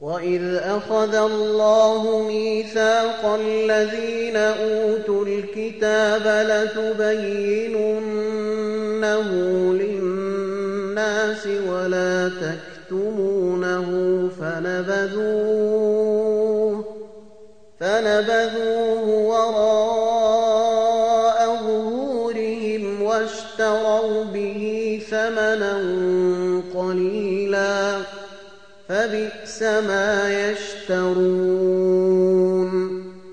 وَإِذْ أَخَذَ اللَّهُ مِيثَاقَ الَّذِينَ أُوتُوا الْكِتَابَ لَتُبَيِّنُنَّهُ لِلنَّاسِ وَلَا تَكْتُمُونَهُ فَنَبَذُوهُ وَرَاءَ ظُهُورِهِمْ وَاشْتَرَوْا بِهِ ثَمَنًا قَلِيلًا فَبِئْسَ مَا يَشْتَرُونَ